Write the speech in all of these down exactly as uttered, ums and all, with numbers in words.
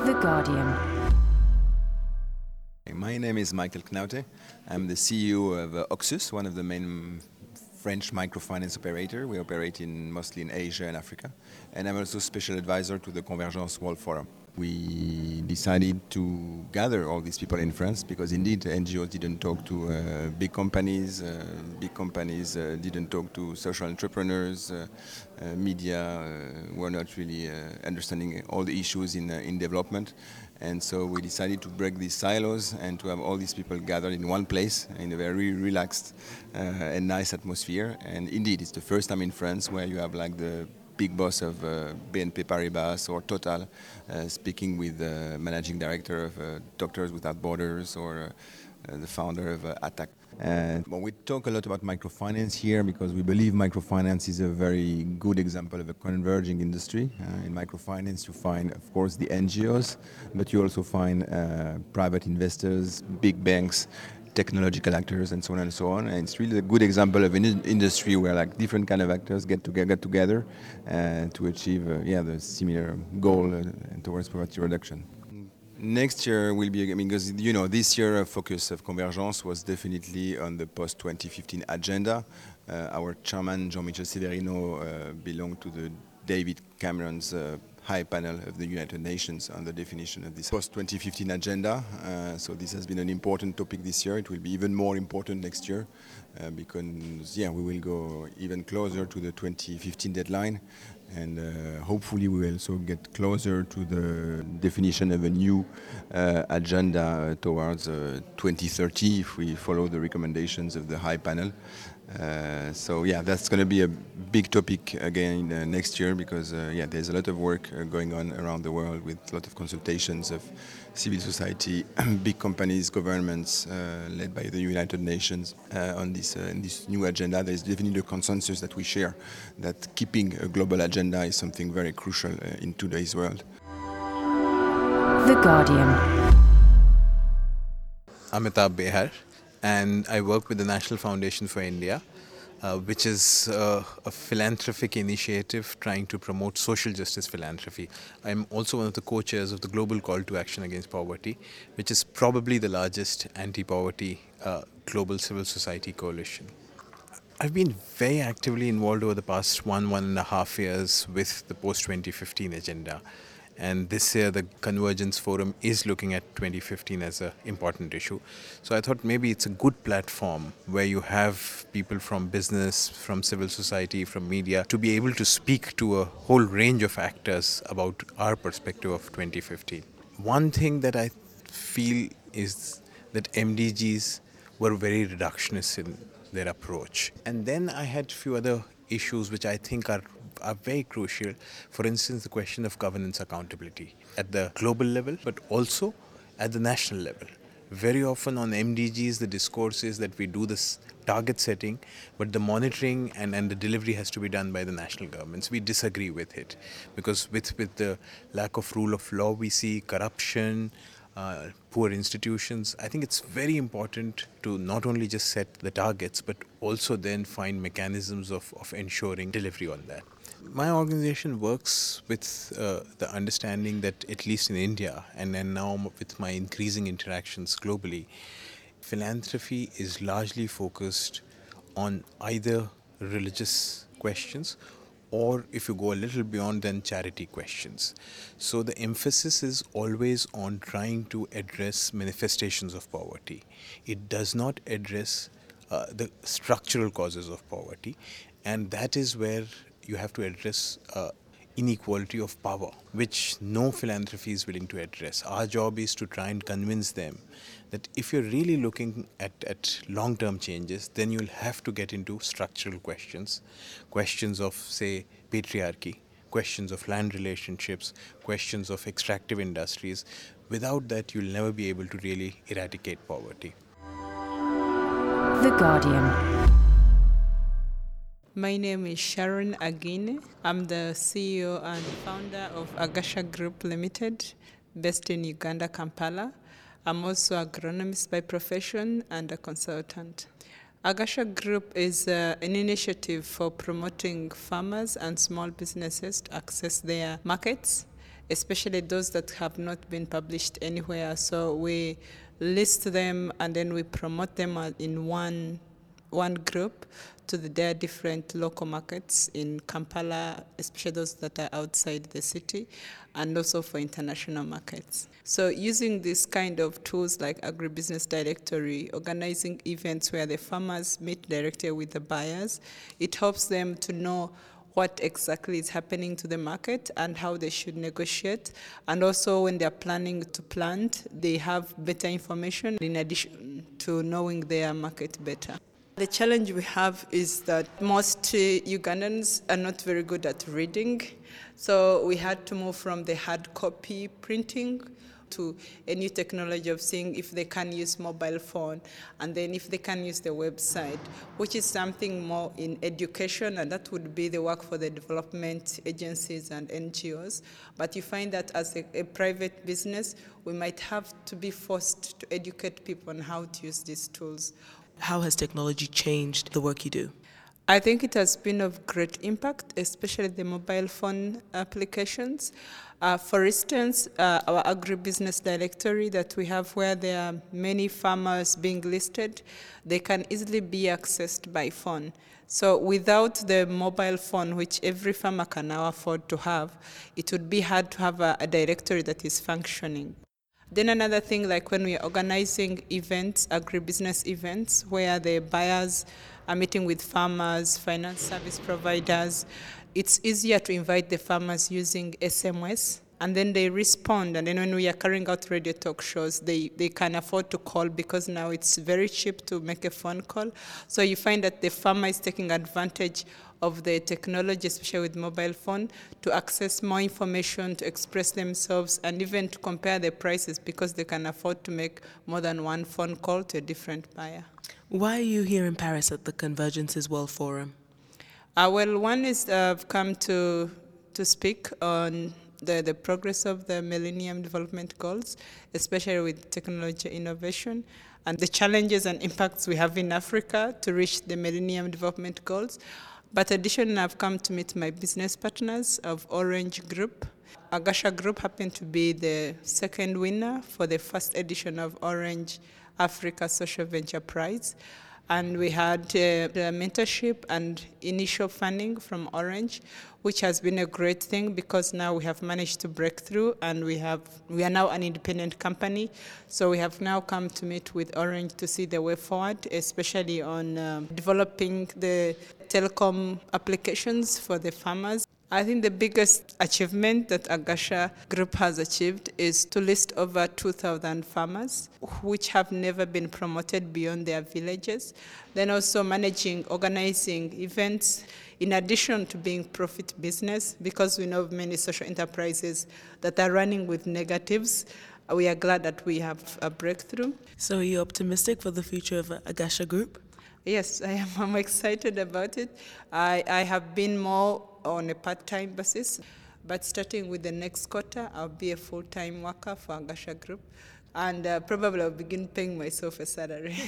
The Guardian. My name is Michael Knaute. I'm the C E O of uh, Oxus, one of the main French microfinance operator. We operate in, mostly in Asia and Africa. And I'm also special advisor to the Convergence World Forum. We decided to gather all these people in France because indeed N G Os didn't talk to uh, big companies, uh, big companies uh, didn't talk to social entrepreneurs, uh, uh, media uh, were not really uh, understanding all the issues in, uh, in development. And so we decided to break these silos and to have all these people gathered in one place in a very relaxed uh, and nice atmosphere. And indeed, it's the first time in France where you have like the big boss of uh, B N P Paribas or Total uh, speaking with the managing director of uh, Doctors Without Borders or uh, uh, the founder of uh, Attac. And well, we talk a lot about microfinance here because we believe microfinance is a very good example of a converging industry. Uh, in microfinance you find, of course, the N G Os, but you also find uh, private investors, big banks, technological actors, and so on and so on. And it's really a good example of an in- industry where like different kind of actors get together, get together uh, to achieve uh, yeah, the similar goal uh, towards poverty reduction. Next year will be, I mean, because you know, this year focus of Convergence was definitely on the post twenty fifteen agenda. Uh, our chairman, Jean-Michel Severino, uh, belonged to the David Cameron's uh, high panel of the United Nations on the definition of this post twenty fifteen agenda. Uh, so this has been an important topic this year. It will be even more important next year uh, because yeah, we will go even closer to the twenty fifteen deadline. And uh, hopefully we will also get closer to the definition of a new uh, agenda towards uh, twenty thirty if we follow the recommendations of the high panel. Uh, so yeah, that's going to be a big topic again uh, next year because uh, yeah, there's a lot of work uh, going on around the world with a lot of consultations of civil society, big companies, governments, uh, led by the United Nations uh, on this, uh, in this new agenda. There's definitely a consensus that we share that keeping a global agenda is something very crucial uh, in today's world. The Guardian. Amitabh Behar, and I work with the National Foundation for India, uh, which is uh, a philanthropic initiative trying to promote social justice philanthropy. I'm also one of the co-chairs of the Global Call to Action Against Poverty, which is probably the largest anti-poverty uh, global civil society coalition. I've been very actively involved over the past one, one and a half years with the post twenty fifteen agenda. And this year, the Convergence Forum is looking at twenty fifteen as an important issue. So I thought maybe it's a good platform where you have people from business, from civil society, from media, to be able to speak to a whole range of actors about our perspective of twenty fifteen. One thing that I feel is that M D Gs were very reductionist in their approach. And then I had a few other issues which I think are are very crucial. For instance, the question of governance accountability at the global level, but also at the national level. Very often on M D Gs, the discourse is that we do this target setting, but the monitoring and, and the delivery has to be done by the national governments. We disagree with it because with, with the lack of rule of law, we see corruption, Uh, poor institutions. I think it's very important to not only just set the targets, but also then find mechanisms of, of ensuring delivery on that. My organization works with uh, the understanding that at least in India, and then now with my increasing interactions globally, philanthropy is largely focused on either religious questions or, if you go a little beyond, then charity questions. So the emphasis is always on trying to address manifestations of poverty. It does not address uh, the structural causes of poverty, and that is where you have to address uh, inequality of power, which no philanthropy is willing to address. Our job is to try and convince them that if you're really looking at, at long-term changes, then you'll have to get into structural questions, questions of, say, patriarchy, questions of land relationships, questions of extractive industries. Without that, you'll never be able to really eradicate poverty. The Guardian. My name is Sharon Agine. I'm the C E O and founder of Agasha Group Limited, based in Uganda, Kampala. I'm also an agronomist by profession and a consultant. Agasha Group is uh, an initiative for promoting farmers and small businesses to access their markets especially those that have not been published anywhere. So we list them and then we promote them in one one group to the, their different local markets in Kampala, especially those that are outside the city, and also for international markets. So using this kind of tools like Agribusiness Directory, organizing events where the farmers meet directly with the buyers, it helps them to know what exactly is happening to the market and how they should negotiate. And also when they're planning to plant, they have better information in addition to knowing their market better. The challenge we have is that most uh, Ugandans are not very good at reading. So we had to move from the hard copy printing to a new technology of seeing if they can use mobile phone and then if they can use the website, which is something more in education, and that would be the work for the development agencies and N G Os. But you find that as a, a private business, we might have to be forced to educate people on how to use these tools. How has technology changed the work you do? I think it has been of great impact, especially the mobile phone applications. Uh, for instance, uh, our agribusiness directory that we have, where there are many farmers being listed, they can easily be accessed by phone. So without the mobile phone, which every farmer can now afford to have, it would be hard to have a, a directory that is functioning. Then another thing, like when we are organizing events, agribusiness events, where the buyers are meeting with farmers, finance service providers, it's easier to invite the farmers using S M S, and then they respond. And then when we are carrying out radio talk shows, they, they can afford to call because now it's very cheap to make a phone call. So you find that the farmer is taking advantage of the technology, especially with mobile phone, to access more information, to express themselves, and even to compare the prices because they can afford to make more than one phone call to a different buyer. Why are you here in Paris at the Convergences World Forum? Uh, well, one is uh, I've come to to speak on the, the progress of the Millennium Development Goals, especially with technology innovation, and the challenges and impacts we have in Africa to reach the Millennium Development Goals. But additionally, I've come to meet my business partners of Orange Group. Agasha Group happened to be the second winner for the first edition of Orange Africa Social Venture Prize. And we had uh, the mentorship and initial funding from Orange, which has been a great thing because now we have managed to break through and we have we are now an independent company. So we have now come to meet with Orange to see the way forward, especially on um, developing the telecom applications for the farmers. I think the biggest achievement that Agasha Group has achieved is to list over two thousand farmers which have never been promoted beyond their villages. Then also managing, organizing events in addition to being profit business, because we know of many social enterprises that are running with negatives. We are glad that we have a breakthrough. So are you optimistic for the future of Agasha Group? Yes, I am. I'm excited about it. I, I have been more on a part-time basis, but starting with the next quarter, I'll be a full-time worker for Agasha Group, and uh, probably I'll begin paying myself a salary.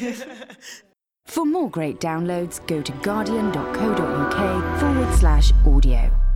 For more great downloads, go to guardian dot co dot uk forward slash audio.